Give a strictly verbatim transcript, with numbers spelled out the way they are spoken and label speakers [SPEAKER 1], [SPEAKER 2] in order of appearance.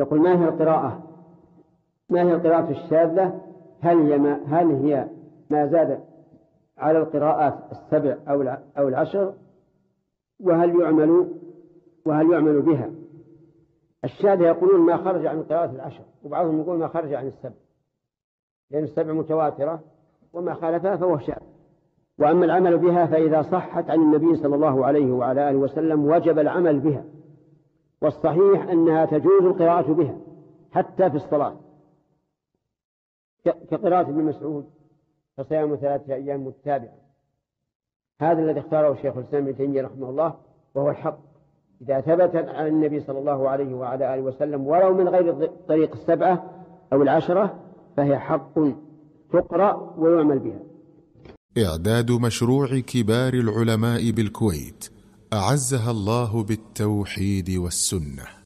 [SPEAKER 1] يقول ما هي القراءة ما هي القراءة الشاذة؟ هل هي ما, هل هي ما زاد على القراءات السبع أو العشر؟ وهل يعمل وهل يعمل بها؟ الشاذة يقولون ما خرج عن قراءة العشر، وبعضهم يقول ما خرج عن السبع، لأن السبع متواترة وما خالفها فهو شاذ. وأما العمل بها فإذا صحت عن النبي صلى الله عليه وعلى آله وسلم وجب العمل بها، والصحيح أنها تجوز القراءة بها حتى في الصلاة، كقراءة ابن مسعود فصيام ثلاثة أيام متتابعة. هذا الذي اختاره الشيخ الإسلام ابن تيمية رحمه الله، وهو الحق إذا ثبتت عن النبي صلى الله عليه وعلى آله وسلم ولو من غير طريق السبعة أو العشرة فهي حق تقرأ ويعمل بها.
[SPEAKER 2] إعداد مشروع كبار العلماء بالكويت أعزها الله بالتوحيد والسنة.